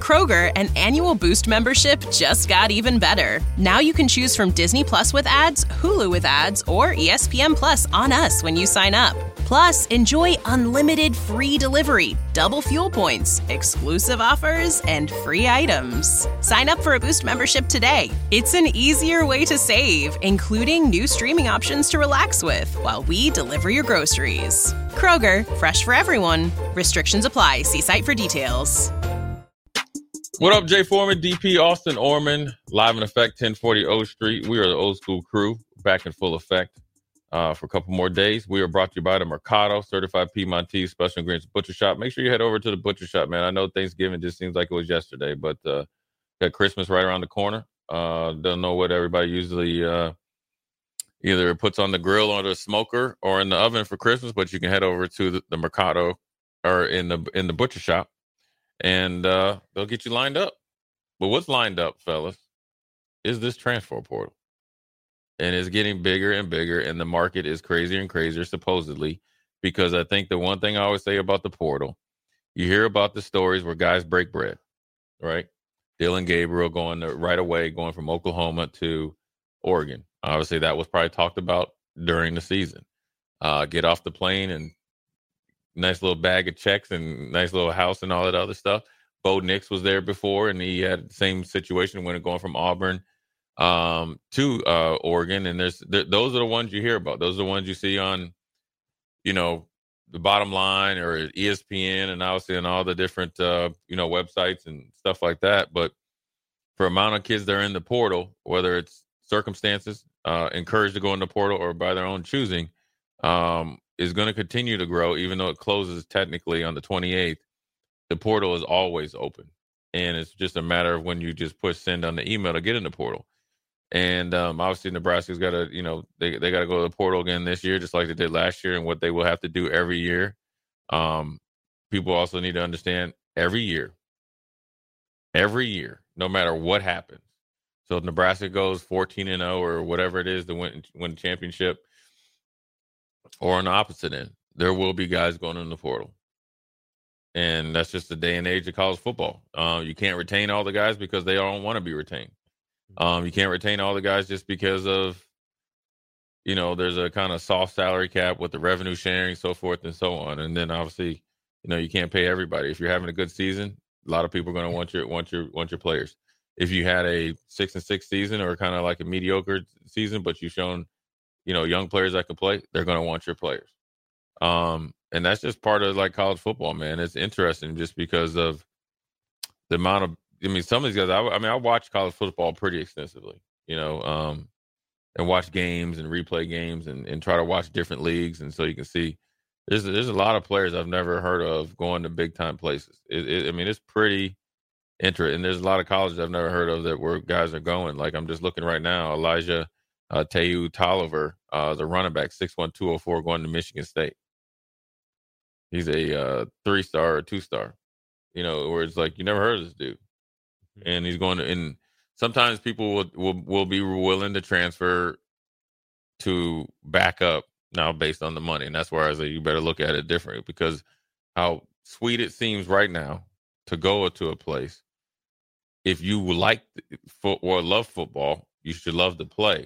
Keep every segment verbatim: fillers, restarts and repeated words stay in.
Kroger, an annual Boost membership just got even better. Now you can choose from Disney Plus with ads, Hulu with ads, or E S P N Plus on us when you sign up. Plus, enjoy unlimited free delivery, double fuel points, exclusive offers, and free items. Sign up for a Boost membership today. It's an easier way to save, including new streaming options to relax with while we deliver your groceries. Kroger, fresh for everyone. Restrictions apply. See site for details. What up, Jay Foreman, D P, Austin Orman, live in effect, ten forty O Street. We are the old school crew, back in full effect uh, for a couple more days. We are brought to you by the Mercado, certified Piedmontese special ingredients butcher shop. Make sure you head over to the butcher shop, man. I know Thanksgiving just seems like it was yesterday, but uh, got Christmas right around the corner. Uh, don't know what everybody usually uh, either puts on the grill or the smoker or in the oven for Christmas, but you can head over to the, the Mercado or in the in the butcher shop. And uh, they'll get you lined up. But what's lined up, fellas, is this transfer portal. And it's getting bigger and bigger, and the market is crazier and crazier, supposedly, because I think the one thing I always say about the portal, you hear about the stories where guys break bread, right? Dylan Gabriel going to, right away, going from Oklahoma to Oregon. Obviously, that was probably talked about during the season. Uh, get off the plane and nice little bag of checks and nice little house and all that other stuff. Bo Nix was there before, and he had the same situation when going from Auburn um, to uh, Oregon. And there's th- those are the ones you hear about. Those are the ones you see on, you know, the Bottom Line or E S P N and obviously on all the different, uh, you know, websites and stuff like that. But for amount of kids that are in the portal, whether it's circumstances, uh, encouraged to go in the portal or by their own choosing, um, is going to continue to grow, even though it closes technically on the twenty-eighth. The portal is always open, and it's just a matter of when you just push send on the email to get in the portal. And um, obviously, Nebraska's got to, you know, they they got to go to the portal again this year, just like they did last year, and what they will have to do every year. Um, people also need to understand every year, every year, no matter what happens. So if Nebraska goes fourteen and oh or whatever it is to win win the championship, or on the opposite end, there will be guys going in the portal. And that's just the day and age of college football. Uh, you can't retain all the guys because they don't want to be retained. Um, you can't retain all the guys just because of, you know, there's a kind of soft salary cap with the revenue sharing, so forth and so on. And then obviously, you know, you can't pay everybody. If you're having a good season, a lot of people are going to want your want your want your players. If you had a six and six season or kind of like a mediocre season, but you've shown, you know, young players that can play, they're going to want your players. Um, and that's just part of like college football, man. It's interesting just because of the amount of, I mean, some of these guys, I, I mean, I watch college football pretty extensively, you know, um, and watch games and replay games and, and try to watch different leagues. And so you can see there's, there's a lot of players I've never heard of going to big time places. It, it, I mean, it's pretty interesting. And there's a lot of colleges I've never heard of that where guys are going. Like I'm just looking right now, Elijah uh, Teu Tolliver, uh, the running back, six one two oh four, going to Michigan State. He's a uh, three-star or two-star, you know, where it's like you never heard of this dude. And he's going to, and sometimes people will, will, will be willing to transfer to back up now based on the money. And that's where I say you better look at it differently, because how sweet it seems right now to go to a place. If you like foot or love football, you should love to play.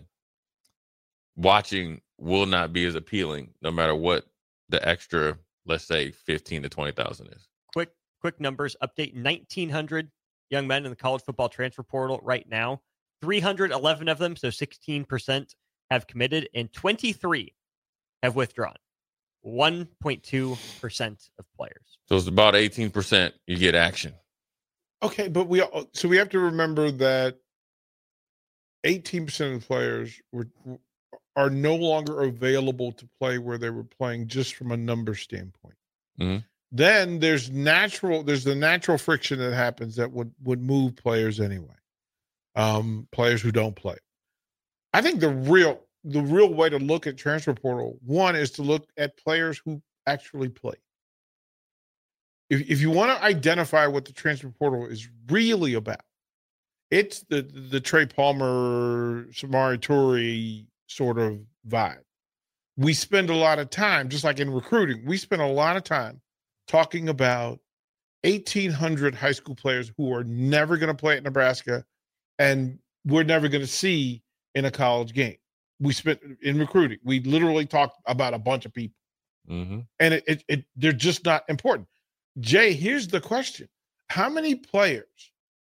Watching will not be as appealing no matter what the extra, let's say fifteen to twenty thousand is. Quick, quick numbers update. nineteen hundred young men in the college football transfer portal right now. three hundred eleven of them, so sixteen percent, have committed, and twenty-three have withdrawn. one point two percent of players. So it's about eighteen percent you get action. Okay, but we so we have to remember that eighteen percent of the players were are no longer available to play where they were playing just from a number standpoint. Mm-hmm. Then there's natural, there's the natural friction that happens that would, would move players anyway. Um, players who don't play. I think the real, the real way to look at transfer portal, one is to look at players who actually play. If if you want to identify what the transfer portal is really about, it's the, the Trey Palmer, Samori Toure sort of vibe. We spend a lot of time, just like in recruiting, we spend a lot of time talking about eighteen hundred high school players who are never going to play at Nebraska and we're never going to see in a college game. We spent in recruiting. We literally talked about a bunch of people. Mm-hmm. And it, it, it they're just not important. Jay, here's the question. How many players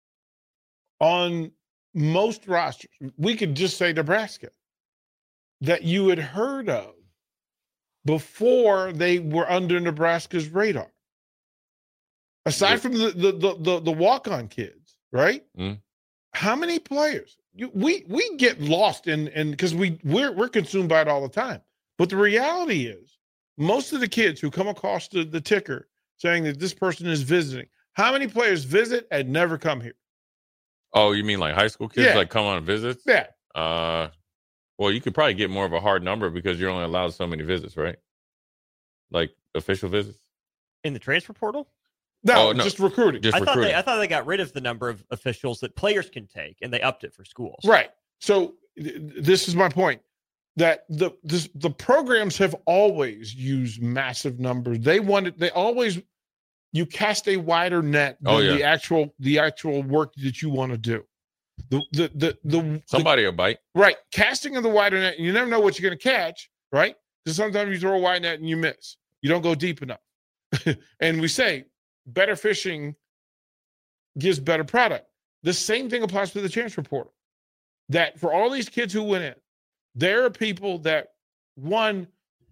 on most rosters, we could just say Nebraska, that you had heard of before they were under Nebraska's radar? Aside from the the the, the, the walk-on kids, right? Mm. How many players? You, we we get lost in in because we we're we're consumed by it all the time. But the reality is, most of the kids who come across the, the ticker saying that this person is visiting, how many players visit and never come here? Oh, you mean like high school kids Yeah. like come on visits? Yeah. Uh, well, you could probably get more of a hard number because you're only allowed so many visits, right? Like official visits. In the transfer portal? No, Oh, no. just recruiting. Just I thought recruiting. they I thought they got rid of the number of officials that players can take, and they upped it for schools. Right. So th- this is my point, that the this, the programs have always used massive numbers. They wanted they always you cast a wider net than Oh, yeah. the actual the actual work that you want to do. The the the the, Somebody will bite. the right casting of the wider net, you never know what you're going to catch, right? Because sometimes you throw a wide net and you miss. You don't go deep enough. And we say better fishing gives better product. The same thing applies to the transfer portal. That for all these kids who went in, there are people that, one,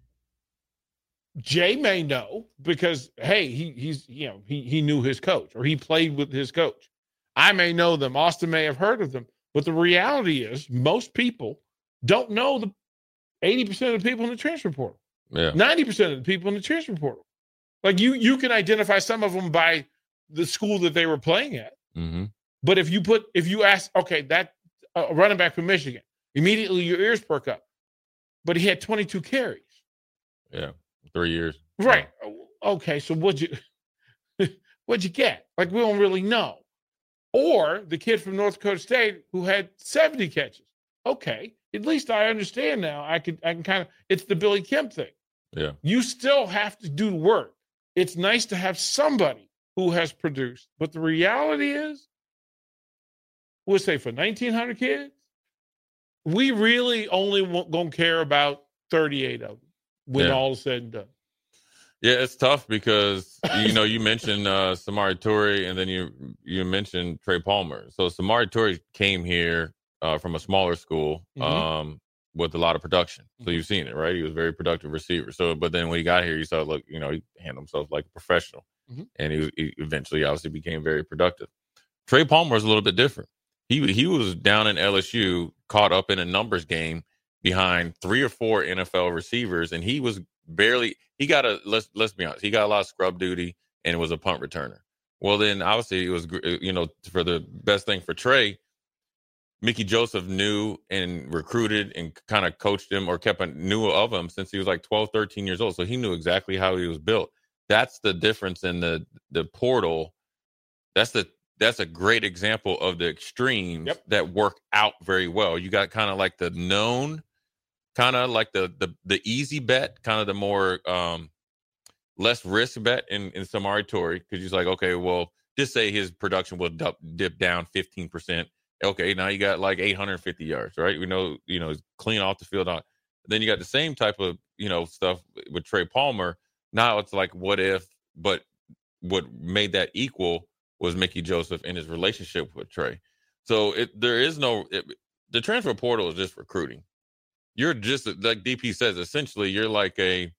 Jay may know because, hey, he he's you know he he knew his coach or he played with his coach. I may know them. Austin may have heard of them. But the reality is most people don't know the eighty percent of the people in the transfer portal. Yeah. ninety percent of the people in the transfer portal. Like you, you can identify some of them by the school that they were playing at. Mm-hmm. But if you put, if you ask, okay, that uh, running back from Michigan, immediately your ears perk up. But he had twenty-two carries. Yeah. Three years. Right. Okay. So what'd you, what'd you get? Like we don't really know. Or the kid from North Dakota State who had seventy catches. Okay. At least I understand now. I could, I can kind of, it's the Billy Kemp thing. Yeah. You still have to do the work. It's nice to have somebody who has produced, but the reality is, we'll say for nineteen hundred kids, we really only going to care about thirty-eight of them when Yeah. all is said and done. Yeah, it's tough because you know you mentioned uh, Samari Toure and then you you mentioned Trey Palmer. So Samari Toure came here uh, from a smaller school Mhm. um, with a lot of production. So Mhm. you've seen it, right? He was a very productive receiver. So, but then when he got here, you saw, look, you know, he handled himself like a professional, Mhm. and he, was, he eventually obviously became very productive. Trey Palmer was a little bit different. He he was down in L S U, caught up in a numbers game behind three or four N F L receivers, and he was barely. He got a let's let's be honest. He got a lot of scrub duty and was a punt returner. Well, then obviously it was you know for the best thing for Trey. Mickey Joseph knew and recruited and kind of coached him or kept a, knew of him since he was like twelve, thirteen years old. So he knew exactly how he was built. That's the difference in the the portal. That's the that's a great example of the extremes Yep. that work out very well. You got kind of like the known, kind of like the the the easy bet, kind of the more um, less risk bet in in Samari Toure, because he's like, okay, well, just say his production will dip, dip down fifteen percent. Okay, now you got like eight hundred fifty yards, right? We know, you know, clean off the field. On. Then you got the same type of, you know, stuff with Trey Palmer. Now it's like, what if, but what made that equal was Mickey Joseph and his relationship with Trey. So it there is no, it, the transfer portal is just recruiting. You're just, like D P says, essentially you're like a,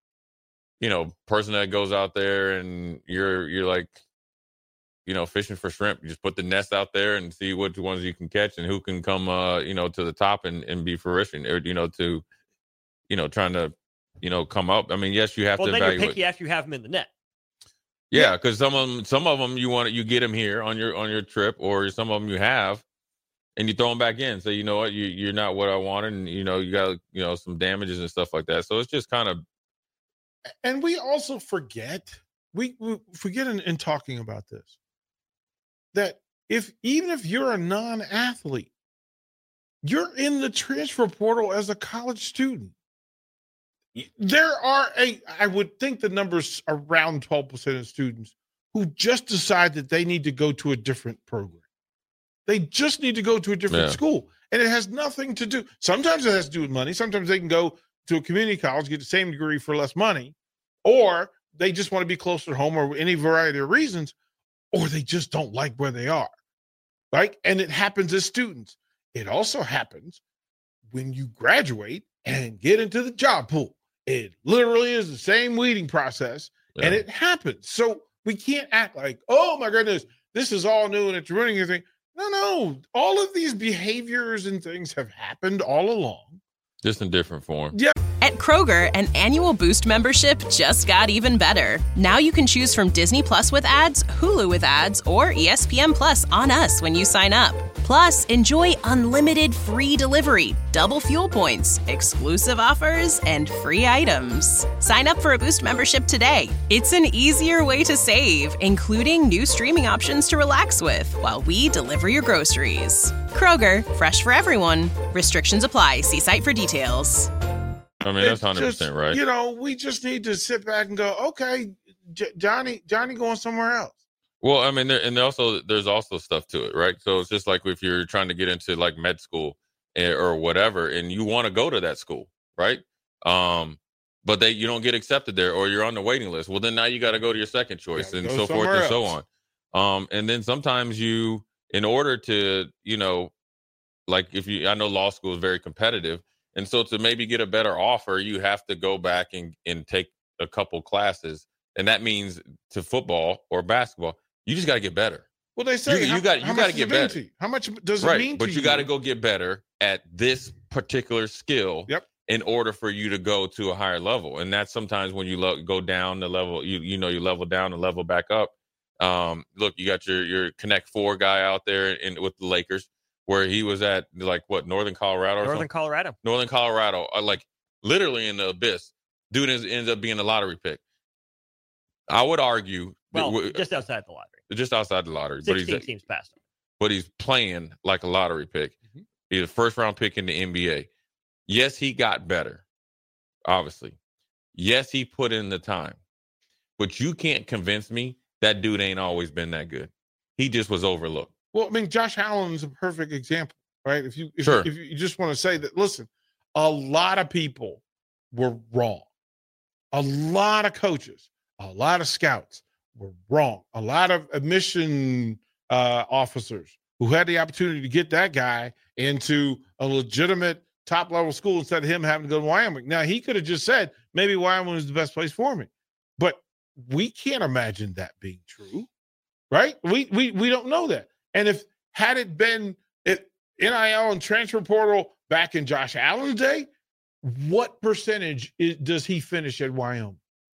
you know, person that goes out there and you're, you're like, you know, fishing for shrimp. You just put the nest out there and see which ones you can catch and who can come, uh, you know, to the top and, and be fruition or, you know, to, you know, trying to, you know, come up. I mean, yes, you have Well, to then evaluate. you're picky after you have them in the net. Yeah, because some of them, some of them you want to, you get them here on your on your trip, or some of them you have, and you throw them back in. So you know what, you you're not what I wanted, and you know you got you know some damages and stuff like that. So it's just kind of And we also forget, we, we forget in, in talking about this, that if even if you're a non-athlete, you're in the transfer portal as a college student. There are a, I would think the number's around twelve percent of students who just decide that they need to go to a different program. They just need to go to a different Yeah. school. And it has nothing to do. Sometimes it has to do with money. Sometimes they can go to a community college, get the same degree for less money, or they just want to be closer to home, or any variety of reasons, or they just don't like where they are. Right? And it happens as students. It also happens when you graduate and get into the job pool. It literally is the same weeding process, Yeah. and it happens. So we can't act like, oh my goodness, this is all new and it's ruining everything. No, no. All of these behaviors and things have happened all along. Just in different form. Yeah. At Kroger, an annual Boost membership just got even better. Now you can choose from Disney Plus with ads, Hulu with ads, or E S P N Plus on us when you sign up. Plus, enjoy unlimited free delivery, double fuel points, exclusive offers, and free items. Sign up for a Boost membership today. It's an easier way to save, including new streaming options to relax with while we deliver your groceries. Kroger, fresh for everyone. Restrictions apply. See site for details. I mean, that's It's one hundred percent just, right. You know, we just need to sit back and go, okay, J- Johnny, Johnny going somewhere else. Well, I mean, there, and also there's also stuff to it, right? So it's just like if you're trying to get into like med school eh, or whatever, and you want to go to that school, right? Um, but they you don't get accepted there, or you're on the waiting list. Well, then now you got to go to your second choice, Yeah, and go so forth somewhere and so on. else. Um, and then sometimes you, in order to, you know, like if you, I know law school is very competitive, and so to maybe get a better offer, you have to go back and and take a couple classes, and that means to football or basketball. You just got to get better. Well, they say You- you how, got- you how gotta much does get it mean better. to you? How much does it Right. mean But to you got to go get better at this particular skill Yep. in order for you to go to a higher level. And that's sometimes when you lo- go down the level, you you know, you level down and level back up. Um, look, you got your your Connect Four guy out there in with the Lakers, where he was at like what, Northern Colorado or Northern something? Colorado. Northern Colorado, uh, like literally in the abyss. Dude is, ends up being a lottery pick. I would argue that Well, w- just outside the lottery. just outside the lottery, but he's sixteen teams past him. but he's playing like a lottery pick. Mhm. He's a first round pick in the N B A. Yes, he got better, obviously. Yes, he put in the time. But you can't convince me that dude ain't always been that good. He just was overlooked. Well, I mean, Josh Allen is a perfect example, right? If you if, Sure. if you just want to say that, listen, a lot of people were wrong. A lot of coaches, a lot of scouts were wrong. A lot of admission uh, officers who had the opportunity to get that guy into a legitimate top level school instead of him having to go to Wyoming. Now, he could have just said, maybe Wyoming is the best place for me. But we can't imagine that being true, right? We we we don't know that. And if had it been it, N I L and transfer portal back in Josh Allen's day, what percentage is, does he finish at Wyoming?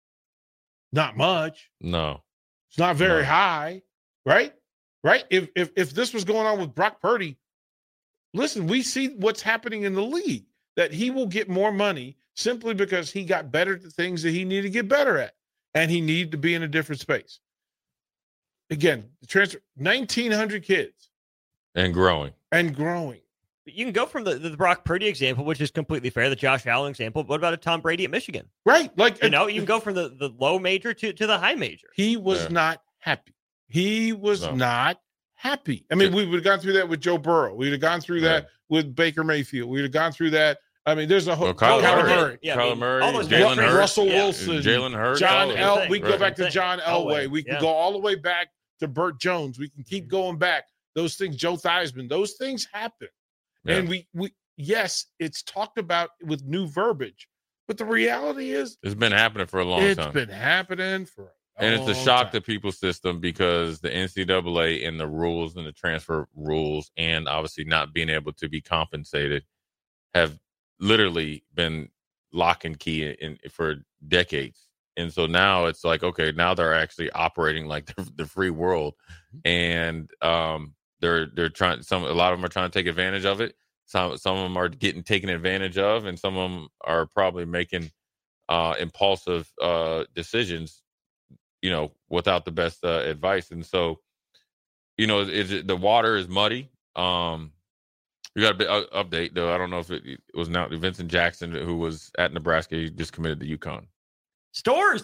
Not much. No. It's not very No. high, right? Right? If if if this was going on with Brock Purdy, listen, we see what's happening in the league, that he will get more money simply because he got better at the things that he needed to get better at, and he needed to be in a different space. Again, the transfer nineteen hundred kids And growing. and growing. But you can go from the, the Brock Purdy example, which is completely fair, the Josh Allen example. What about a Tom Brady at Michigan? Right? Like You know, you can go from the, the low major to, to the high major. he was Yeah. not happy. He was No. not happy. I mean, we would have gone through that with Joe Burrow. We'd have gone through that Yeah. with Baker Mayfield. We'd have gone through that. I mean, there's a whole Well, Kyler Kyler Murray. Murray, Yeah, I Kyler mean, Murray, all those Jalen guys- Hurts. Russell Yeah. Wilson, Jalen Hurts. John all El. that. We can Right. go back to Same John thing. Elway. Elway. We can Yeah. go all the way back to Burt Jones. We can keep going back. Those things, Joe Theismann, those things happen. Yeah. And we, we, yes, it's talked about with new verbiage, but the reality is It's been happening for a long it's time. been happening for a And it's a long shock time. to people's system because the N C double A and the rules and the transfer rules, and obviously not being able to be compensated, have literally been lock and key in, in for decades. And so now it's like, okay, now they're actually operating like the, the free world, and um, they're they're trying. Some a lot of them are trying to take advantage of it. Some some of them are getting taken advantage of, and some of them are probably making uh, impulsive uh, decisions, you know, without the best uh, advice. And so, you know, is it, the water is muddy. Um, we got a bit uh, update though. I don't know if it, it was now Vincent Jackson, who was at Nebraska, he just committed to UConn. Stores.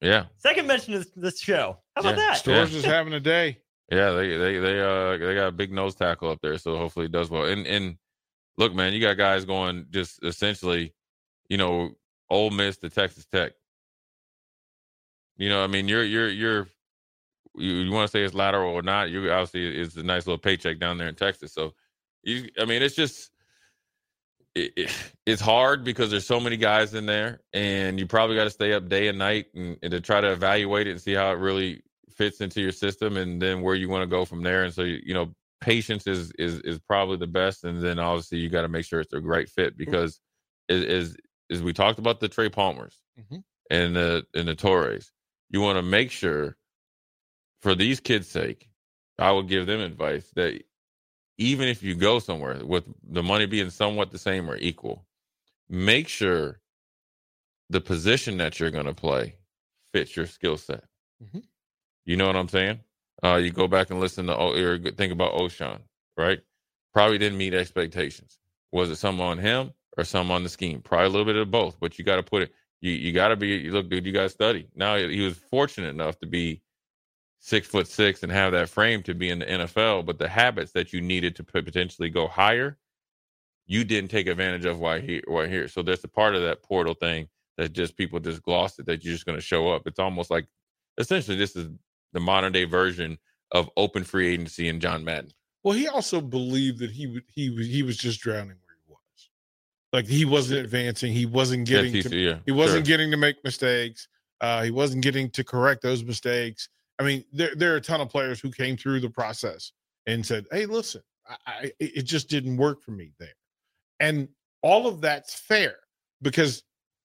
Yeah. Second mention of this show. How about Yeah. that? Stores Yeah. is having a day. Yeah, they they they uh they got a big nose tackle up there, so hopefully it does well. And and look, man, you got guys going just essentially, you know, Ole Miss to Texas Tech. You know, I mean, you're you're you're you, you want to say it's lateral or not? You obviously it's a nice little paycheck down there in Texas. So, you, I mean, it's just it, it, it's hard because there's so many guys in there, and you probably got to stay up day and night and, and to try to evaluate it and see how it really fits into your system, and then where you want to go from there. And so, you, you know, patience is is is probably the best, and then obviously you got to make sure it's a great fit because as as, as we talked about the Trey Palmers mm-hmm. and the and the Torres, you want to make sure for these kids' sake, I would give them advice that even if you go somewhere with the money being somewhat the same or equal, make sure the position that you're going to play fits your skill set. Mm-hmm. You know what I'm saying? Uh, you go back and listen to or think about O'Shawn, right? Probably didn't meet expectations. Was it some on him or some on the scheme? Probably a little bit of both, but you got to put it, you, you got to be, look, dude, you got to study. Now he was fortunate enough to be six foot six and have that frame to be in the N F L, but the habits that you needed to potentially go higher, you didn't take advantage of while here. While here. So there's a part of that portal thing that just people just glossed it, that you're just going to show up. It's almost like, essentially, this is the modern day version of open free agency and John Madden. Well, he also believed that he would he was he was just drowning where he was. Like he wasn't advancing. He wasn't getting yeah, to, yeah, he wasn't sure. getting to make mistakes. Uh, he wasn't getting to correct those mistakes. I mean, there there are a ton of players who came through the process and said, "Hey, listen, I, I, it just didn't work for me there," and all of that's fair because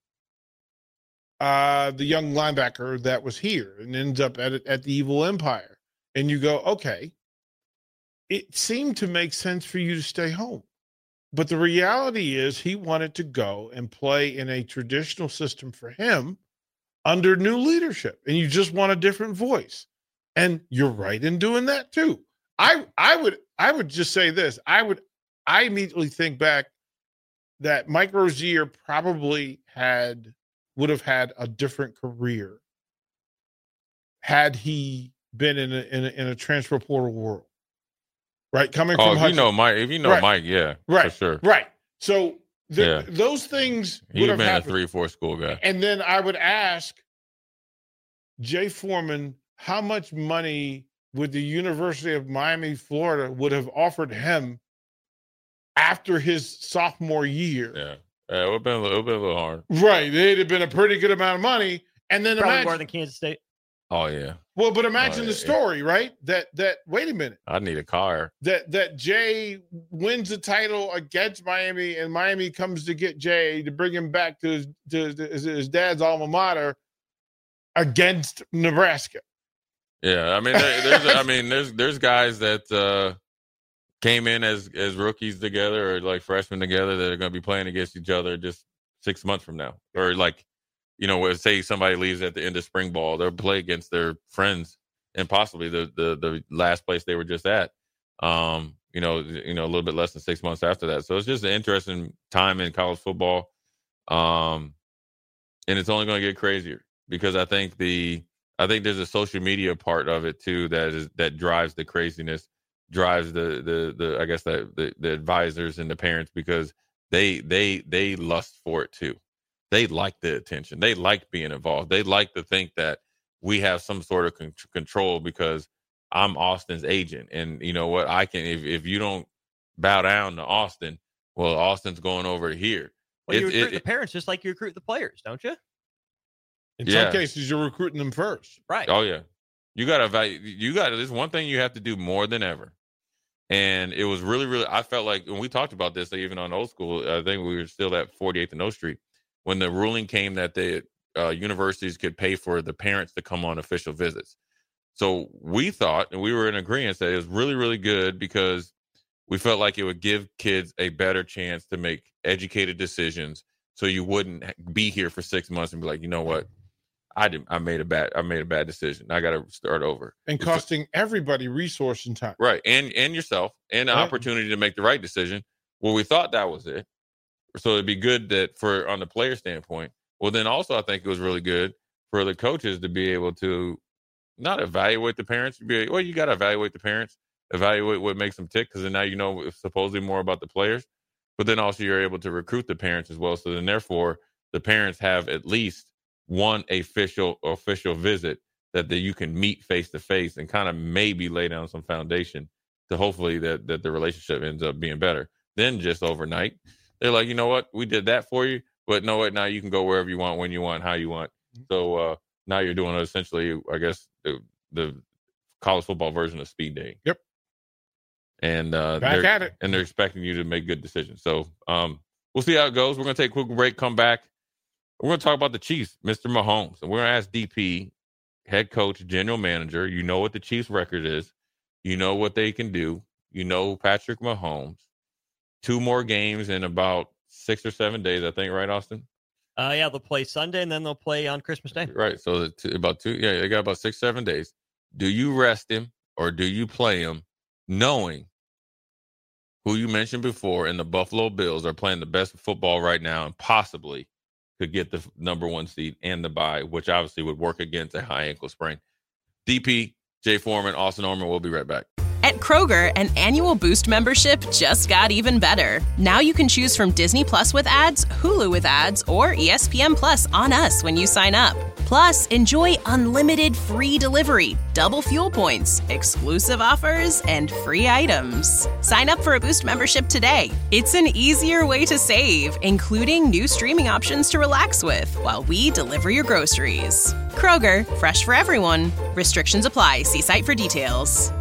uh, the young linebacker that was here and ends up at at the Evil Empire, and you go, "Okay, it seemed to make sense for you to stay home," but the reality is he wanted to go and play in a traditional system for him under new leadership, and you just want a different voice. And you're right in doing that too. I I would I would just say this. I would I immediately think back that Mike Rozier probably had would have had a different career had he been in a in a, in a transfer portal world. Right? Coming oh, from if Hudson. you know Mike, if you know right. Mike, yeah, right. for sure. Right. So the, yeah. those things He would would have have been happened. a three four school guy. And then I would ask Jay Foreman, how much money would the University of Miami, Florida, would have offered him after his sophomore year? Yeah, yeah, it would have been a little, it would have been a little hard. Right, it'd have been a pretty good amount of money, and then Probably imagine, more than Kansas State. Oh yeah. well, but imagine Oh, yeah, the story, right? That that wait a minute, I need a car. that that Jay wins the title against Miami, and Miami comes to get Jay to bring him back to his, to his, his dad's alma mater against Nebraska. Yeah, I mean, there, there's, I mean, there's, there's guys that uh, came in as as rookies together or like freshmen together that are going to be playing against each other just six months from now, or like, you know, say somebody leaves at the end of spring ball, they'll play against their friends and possibly the the the last place they were just at. Um, you know, you know, a little bit less than six months after that. So it's just an interesting time in college football, um, and it's only going to get crazier because I think the I think there's a social media part of it too that is that drives the craziness, drives the the the I guess the the, the advisors and the parents because they they they lust for it too. They like the attention. They like being involved. They like to think that we have some sort of con- control because I'm Austin's agent, and you know what? I can if if you don't bow down to Austin, well, Austin's going over here. Well, you It- recruit it- the parents just like you recruit the players, don't you? In Yeah. some cases, you're recruiting them first. Right. Oh yeah, you got to value. You got to. There's one thing you have to do more than ever, and it was really, really. I felt like when we talked about this, even on Old School, I think we were still at forty-eighth and O Street when the ruling came that the uh, universities could pay for the parents to come on official visits. So we thought, and we were in agreement that it was really, really good because we felt like it would give kids a better chance to make educated decisions. So you wouldn't be here for six months and be like, you know what? I did. I made a bad. I made a bad decision. I got to start over. And costing everybody resource and time. Right, and and yourself, and the Right. opportunity to make the right decision. Well, we thought that was it. So it'd be good that for on the player standpoint. Well, then also I think it was really good for the coaches to be able to not evaluate the parents. Be, well, you got to evaluate the parents, evaluate what makes them tick, because then now you know supposedly more about the players. But then also you're able to recruit the parents as well. So then therefore the parents have at least one official official visit that, that you can meet face to face and kind of maybe lay down some foundation to hopefully that, that the relationship ends up being better than just overnight. They're like, you know what, we did that for you, but no, what now you can go wherever you want, when you want, how you want. So uh, now you're doing essentially, I guess, the, the college football version of speed dating. Yep. And uh, back they're, at it. and they're expecting you to make good decisions. So um, we'll see how it goes. We're going to take a quick break, come back. We're going to talk about the Chiefs, Mister Mahomes. And we're going to ask D P, head coach, general manager. You know what the Chiefs' record is. You know what they can do. You know Patrick Mahomes. Two more games in about six or seven days, I think, right, Austin? Uh, yeah, they'll play Sunday, and then they'll play on Christmas Day. Right, so the two, about two, yeah, they got about six, seven days. Do you rest him or do you play him knowing who you mentioned before and the Buffalo Bills are playing the best football right now and possibly could get the number one seed and the bye, which obviously would work against a high ankle sprain? D P, Jay Foreman, Austin Orman, we'll be right back. At Kroger, an annual Boost membership just got even better. Now you can choose from Disney Plus with ads, Hulu with ads, or E S P N Plus on us when you sign up. Plus, enjoy unlimited free delivery, double fuel points, exclusive offers, and free items. Sign up for a Boost membership today. It's an easier way to save, including new streaming options to relax with while we deliver your groceries. Kroger, fresh for everyone. Restrictions apply. See site for details.